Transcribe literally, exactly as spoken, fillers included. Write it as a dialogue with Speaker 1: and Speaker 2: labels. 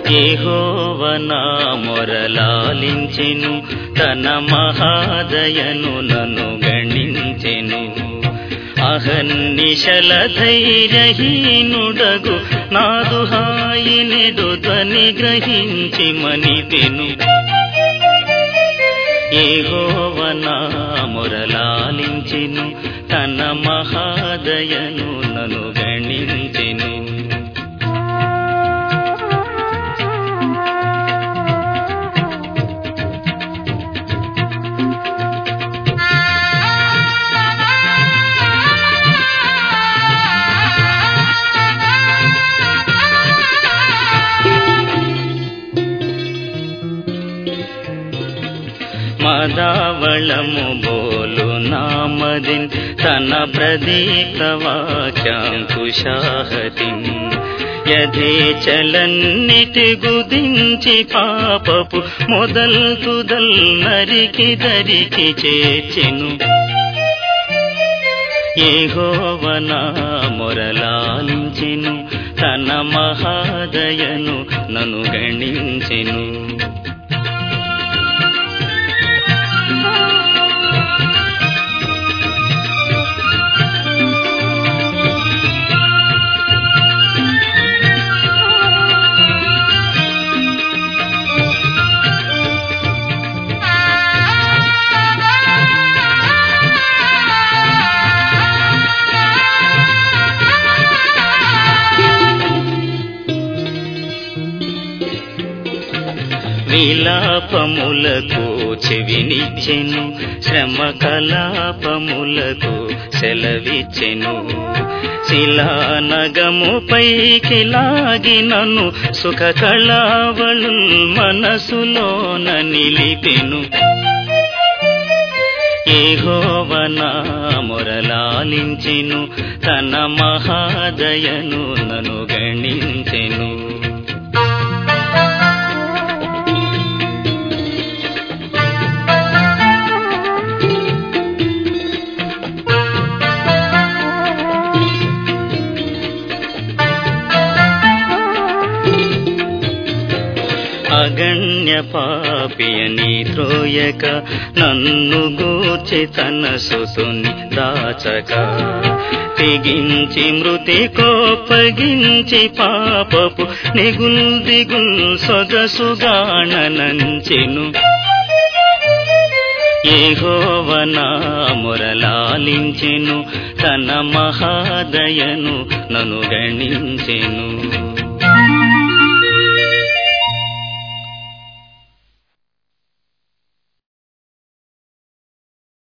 Speaker 1: యెహోవా నా మొరలాలించెను, తన మహాదయను నన్ను గణించెను. అహర్నిశల ధైర్యహీనుడగు నాదు హాయినెడు ధ్వని గ్రహించి మనిపెను. యెహోవా నా మొరలాలించెను, తన మహాదయను నన్ను గణించెను. మదావళము బోలు నామదిన్ తన ప్రదీప్త వాక్యాంకుశాహతిన్ యథేచలన్నిటి గుదించి పాపపు మొదల్ తుదల్ నరికి దరికి చేర్చెను. యెహోవా నా మొరలాలించెను, తన మహాదయను నన్ను గణించెను. విలాపములకు చెవినిచ్చెను, శ్రమ కలాపములకు సెలవిచ్చెను. శిలానగము పైకి లాగినను సుఖ కళావళు మనసులోన నిలిపెను. యెహోవా నా మొరలాలించెను, తన మహాదయను నన్ను గణించెను. అగణ్య పాపియని త్రోయక నన్ను గూర్చి తన సుతుని దాచక తెగించి మృతి కోపగించి పాపపు నిగుల్ దిగుల్ సొగసుగాణనంచెను. యెహోవా నా మొరలాలించెను, తన మహాదయను నన్ను గణించెను.